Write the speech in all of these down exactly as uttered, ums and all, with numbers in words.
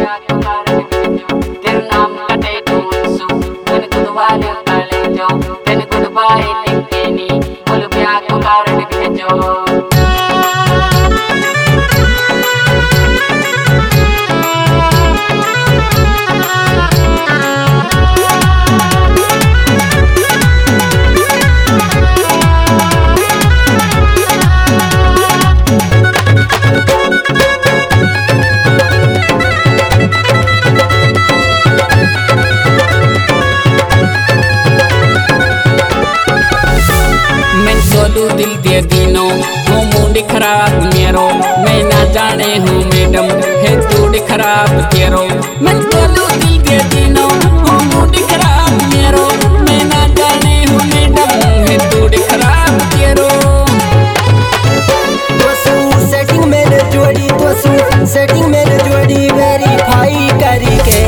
तेरे नाम कटे टूंसू तन कुदवाले कलेजो तन कुदबाई लिखनी बोल प्या को कारण भेजो दिल दे दिनो हो मूड खराब मेरो मैं ना जाने हूँ मैडम है मूड खराब तेरो मैं बोलू दिल दे दिनो हो मूड खराब मेरो मैं ना जाने हूँ मैडम है मूड खराब तेरो तोसू सेटिंग मेरे जोड़ी तोसू सेटिंग मेरे जोड़ी वेरीफाई करके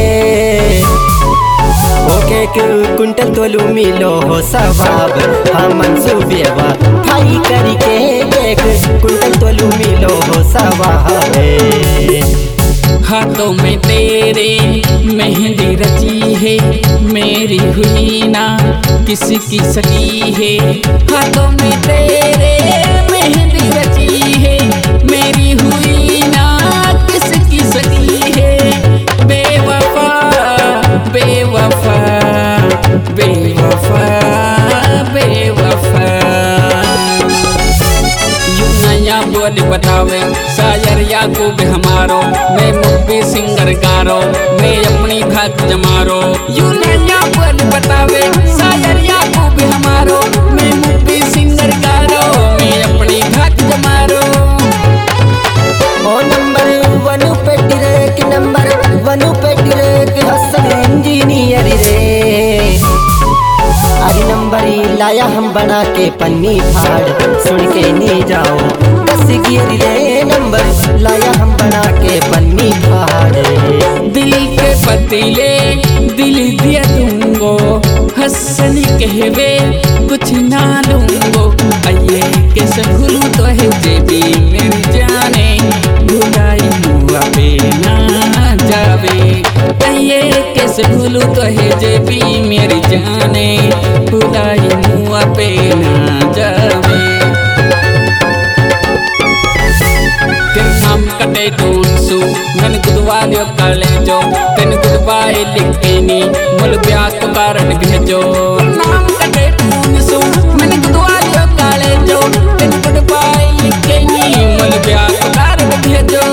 ओके कुंटल तोलू मिलो हो सवाब हम मंसूबेवा भाई करके एक कुंटल तोलू मिलो हो सवाब हाथों में तेरे मेहंदी रची है मेरी हुई ना किसी की सकी है हाथों में तेरे मेहंदी रची है मेरी हुई ना किसकी सकी है बेवफा बेवफा बेवफा बेवफा यू नया बोल बतावे शायर याकूब हमारो मैं मुक्ति सिंगर गारो मैं अपनी भाग जमारो यू नया बोल बतावे शायर याकूब हमारो मैं मुक्ति सिंगर गारो मैं अपनी भाग जमारो ओ नंबर वन पे ट्रैक नंबर वन पे ट्रैक हसन इंजीनियर रे अरे नंबर लाया हम बना के पन्नी फाड़ सुन के नहीं जाओ कस गिर रे नंबर लाया हम बना के पन्नी फाड़ दिल के पतीले दिल दिया दूंगो हसन कहवे कुछ ना लूंगो आइए कैसे भूलूं तो है जेबी मेरी जाने भुलाई मुआ पे ना जावे आइए कैसे भूलूं तो है जेबी मेरी जाने भुलाई मुआ पे ना जावे तेरे नाम कटे टूंसू मन कुदवालियो कलेजो तेन कुदबाई लिखनी मुल ब्याह को कारण भेजो नाम कटे टूंसू मन कुदवालियो कलेजो तेन कुदबाई लिखनी मुल ब्याह को कारण भेजो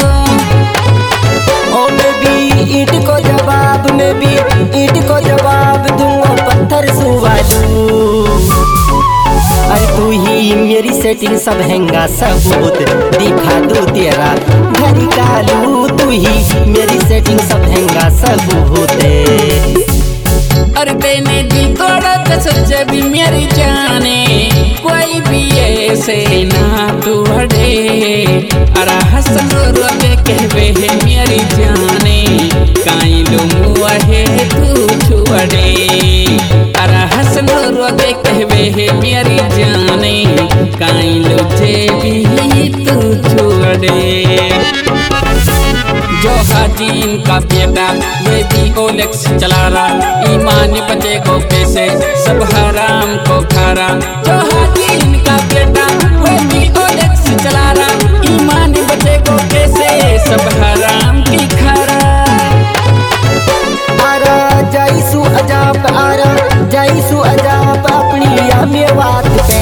ओ मैं भी ईंट को जवाब में भी ईंट को जवाब दूंगा पत्थर सुवालू अरे तू ही मेरी सेटिंग सब हैंगा सबूत दिखा दो तेरा घर कालू तू ही मेरी सेटिंग सब हैंगा सबूत अरे तेने दिल तोड़ा तो सच्चे भी मेरी जाने कोई भी ऐसे ना तू हटे अरे हसन रो के कहवे है मेरी जाने काई लो मुआ है तू छुड़े अरे हसन रो के कहवे है मेरी जाने काई लो जे भी तू छुड़े जो हाजीन का बेटा वे भी ओलेक्स चला रहा ईमान बचे को कैसे सब हराम को खा रहा जो हाजीन का बेटा वे भी ओलेक्स चला रहा ईमान बचे को कैसे सब हराम की खा रहा आरा जाइसु अजाब आरा जाइसु अजाब अपनी आमे बात पे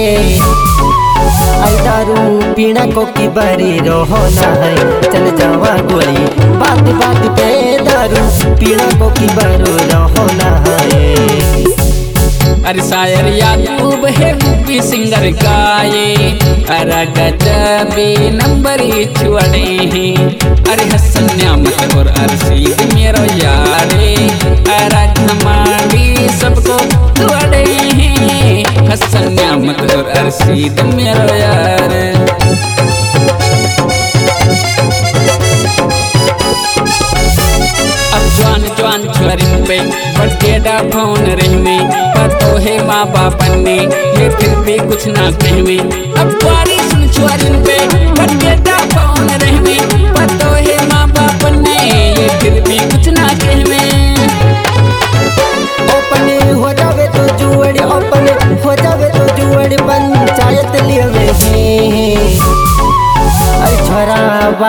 आई दारू पीना को की बरी रोना है चल जावा गोली बात बात पे दारू पीना को की बरू रोना है अरे शायर याकूब है मुक्ति सिंगर गाये अरे गजबे नंबर छुड़े हैं अरे हसन न्यामत और अरशीद मेरो यारे अरे घमांडी सबको छुड़े हैं हसन न्यामत और अरशीद मेरो यार अब जवान जवान छुअरिन पे बटेड़ा फोन रहमे पतो है माँ बाप ने ये फिर भी कुछ ना कहवे अब बारी सुन छुअरिन पे बटेड़ा फोन रहमे पतो है माँ बाप ने ये फिर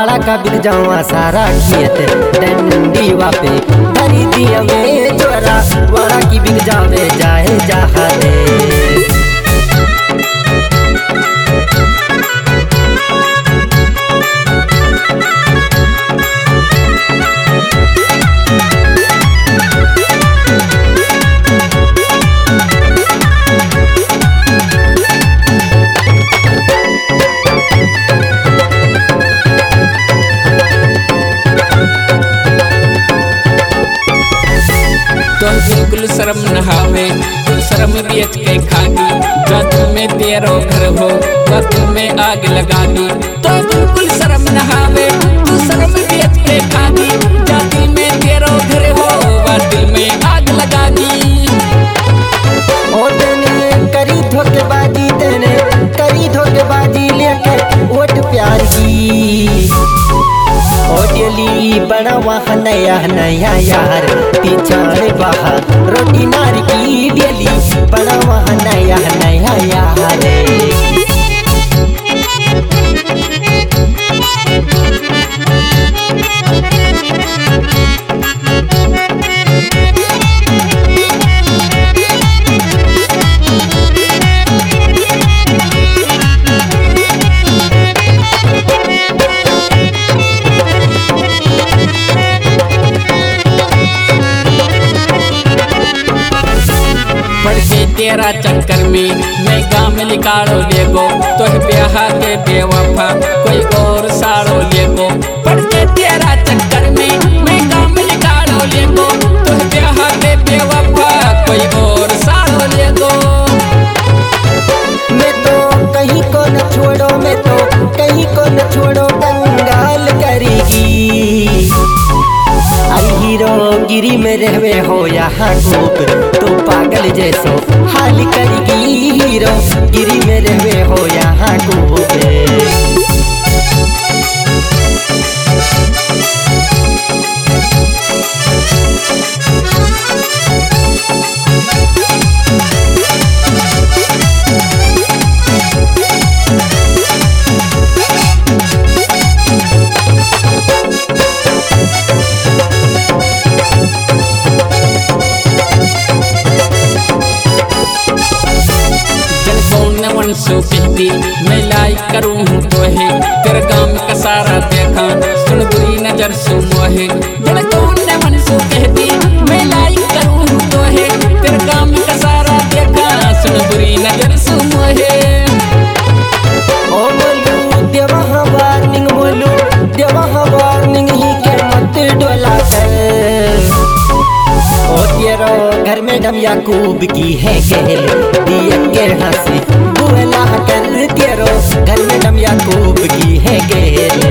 वाड़ा का बिक जावा सारा खेत डंडी वापे धरी दिया में चोरा वाड़ा की बिक जावे जाए जहाले। बिल्कुल शर्म न हावे तू शर्म बेच के खागी, जो तुम्हें तेरो घर हो तो तुम्हें आग लगागी। तो बिल्कुल शर्म न हावे तू शर्म बेच के खागी, जो दिल में तेरो घर हो वह दिल में आग लगागी। ओ तेने करी धोखेबाजी तेने करी धोखेबाजी लेके वोट प्यार की ओ डेली बड़ा वहाँ नया नया यार पिछाड़ बहा रोटी नार की डेली बड़ा वहाँ नया नया यार। तेरा चक्कर में मैं गाँव में निकालो लेगो तो ब्याह के बेवफा कोई और सारो लेगो। पढ़ के तेरा चक्कर में मैं गाँव में निकालो लेगो तो ब्याह के बेवफा कोई और सारो लेगो। मैं तो कहीं को न छोड़ो मैं तो कहीं को न छोड़ो कंगाल करेगी। आई हीरो गिरी में रहवे हो यहाँ खूब तो पागल जैसो हाल करेगी। हीरो गिरी में रहवे हो यहाँ खूब कहती मैं लाइक करूँ तो है तेरे गाँव का सारा देखा सुन बुरी नजर सुनो है। जब कौन ने मन सो कहती मैं लाइक करूँ तो है तेरे गाँव का सारा देखा सुन बुरी नजर सुनो है। ओ बोलू देवा वार्निंग बोलू देवा वार्निंग ही के मत डोला कर। ओ तेरो घर में डम याकूब की है कहल दिया के हंसी बुला कर तेरो घर में डम याकूब की है कहल।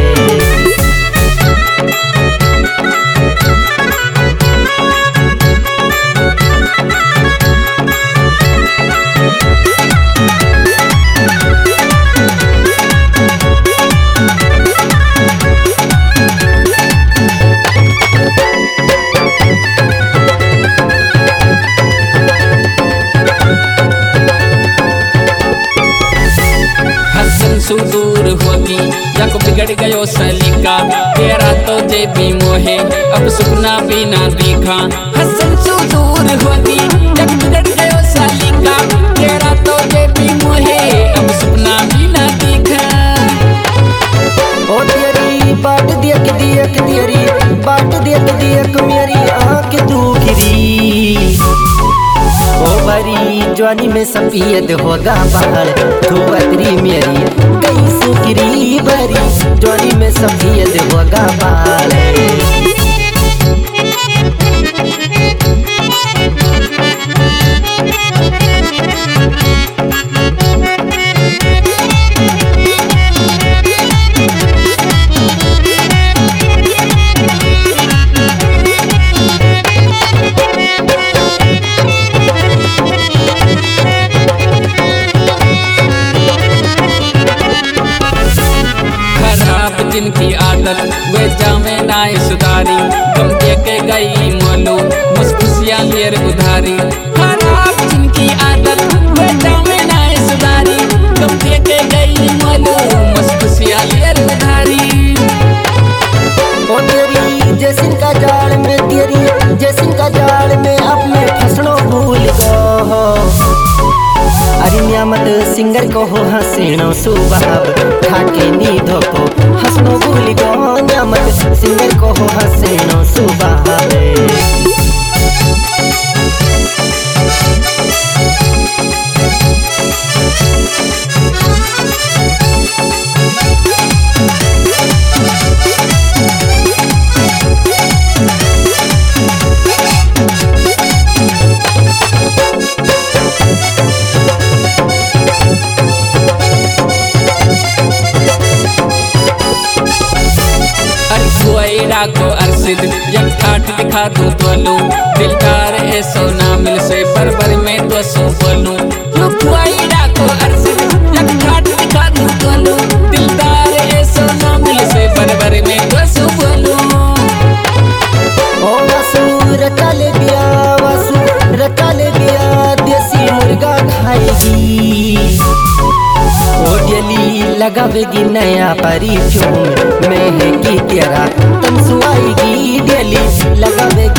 दूर होगी जब बिगड़ गयो सलीका तेरा तो जे भी मोहे अब सुपना भी ना दिखा। हसन सु दूर होगी जब बिगड़ गयो सलीका तेरा तो जे भी मोहे अब सुपना भी ना दिखा। ओ तेरी बाट देख देख तेरी बाट देख देख मेरी आँख दुखरी। ओ भरी जवानी में सफेद होगा बाल धुवतरी मेरी कई सुकरी भरी जवानी में सफेद होगा बाल। जिनकी आदत वे जामे नाय सुधारी गम दे के गई मोलू मुस्कुसिया लेर उधारी। खराब जिनकी आदत वे जामे नाय सुधारी गम दे के गई मोलू मुस्कुसिया लेर उधारी। जैसिन का जाल में तेरी जैसिन का जाल में अपने फसलों भूल गो। अरे नियामत सिंगर को हो हसीनो सुबह ठाके नींदों को हंसनो भूल गो। नियामत सिंगर को हो हसीनो सुबह को अरसिद यक ठाट दिखा दूं तोलू दिलदार ए सोना मिल से परबर में तो सो बोलूं लुकवाईड़ा को अरसिद यक ठाट दिखा दूं तोलू दिलदार ए सोना मिल से परबर में तो सो बोलूं। ओ वसु रचा ले बिया वसु रचा ले बिया देसी मुर्गा खाएगी। ओ डेली लगावेगी नया परफ्यूम महंगी तेरा तमसुआएगी डेली लगावेगी